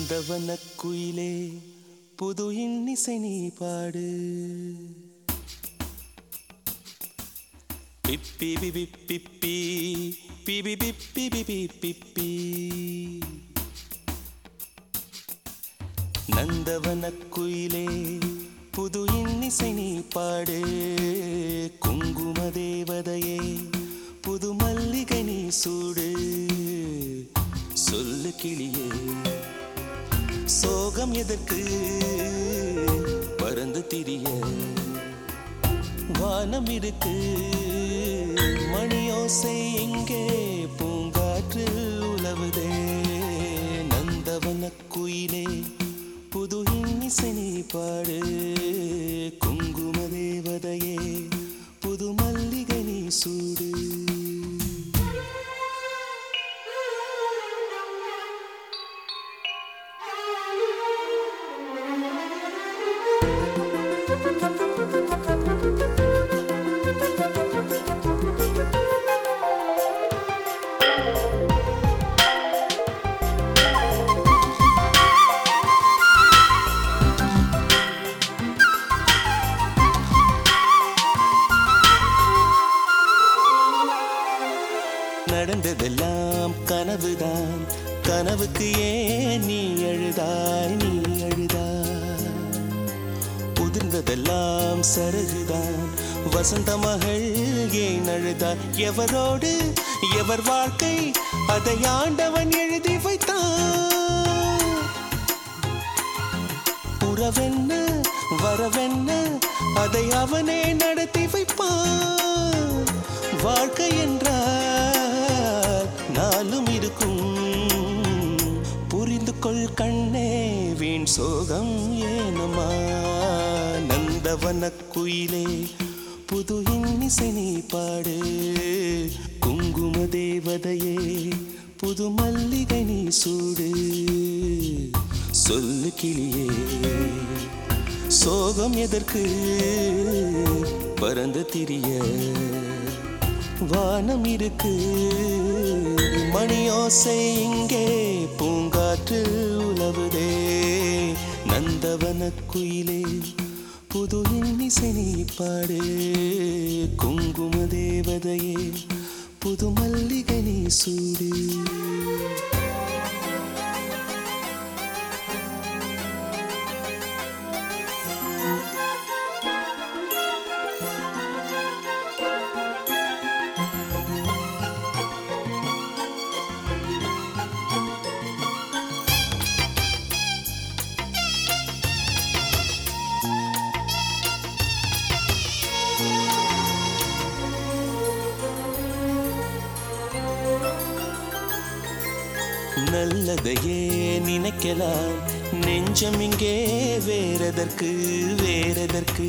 நந்தவனக் குயிலே புது இன்னிசை நீ பாடு. பிப்பி பிபி பிப்பி பிபி பிப்பி பிபி பிப்பி. நந்தவனக் குயிலே புது இன்னிசை நீ பாடு. குங்கும தேவதையே புது மல்லிகை நீ சூடு. சொல்லு கிளியே சோகம் எதற்கு பறந்து திரிய. வானம் இருக்கு மணியோசை எங்கே பூங்காற்று உலவுதே. நந்தவனக் குயிலே புது இன்னிசை நீ பாடு. குங்கும தேவதையே புது மல்லிகை நீ சூடு. நடந்ததெல்லாம் கனவுதான். கனவுக்கு ஏன் நீ அழுதாய் நீ அழுதாய். உதிர்ந்ததெல்லாம் சருகுதான். வசந்த மகள் ஏன் அழுதாய். எவரோடு எவர் வாழ்க்கை அதை ஆண்டவன் எழுதி வைத்தான். உறவென்ன வரவென்ன அதை அவனே நடத்தி வைப்பான். வாழ்க்கை என்றால் நாளும் இருக்கும். புரிந்து கொள் கண்ணே வீண் சோகம் ஏனம்மா. நந்தவனக் குயிலே புது இன்னிசை நீ பாடு. குங்கும தேவதையே புது மல்லிகை நீ சூடு. சொல்லு கிளியே சோகம் எதற்கு பறந்து திரிய. வானம் இருக்கு மணியோசை இங்கே பூங்காற்று உலவுதே. நந்தவனக் குயிலே புது இன்னிசை நீ பாடு. குங்கும தேவதையே புது மல்லிகை நீ சூடு. நல்லதையே நினைக்கலாம் நெஞ்சம் இங்கே வேறெதற்கு வேறெதற்கு.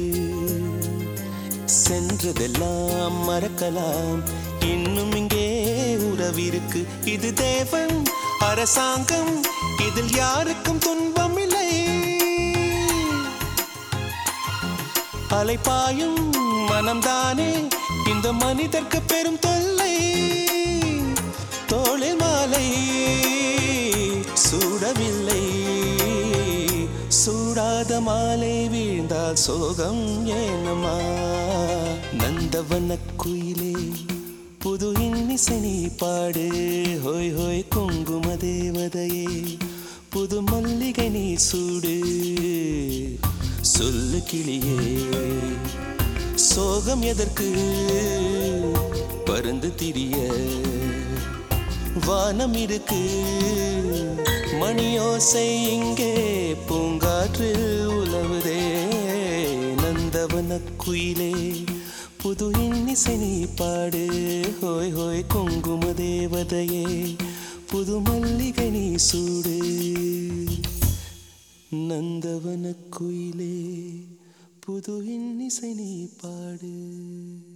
சென்றதெல்லாம் மறக்கலாம் இன்னும் இங்கே உறவிருக்கு. இது தேவன் அரசாங்கம் இதில் யாருக்கும் துன்பம் இல்லை. அலைப்பாயும் மனம்தானே இந்த மனிதர்க்கு பெரும் தொல்லை. தோளில் மாலை சூடவில்லை. சூடாத மாலை வீழ்ந்தால் சோகம் ஏனம்மா. நந்தவனக் குயிலே புது இன்னிசை நீ பாடு. ஹோய் ஹோய் குங்கும தேவதையே புது மல்லிகை நீ சூடு. சொல்லு கிளியே சோகம் எதற்கு பறந்து திரிய. வானம் இருக்கு மணியோசை இங்கே பூங்காற்று உலவுதே. நந்தவனக் குயிலே புது இன்னிசை நீ பாடு. ஹோய் ஹோய் குங்கும தேவதையே புது மல்லிகை நீ சூடு. நந்தவனக் குயிலே புது இன்னிசை நீ பாடு.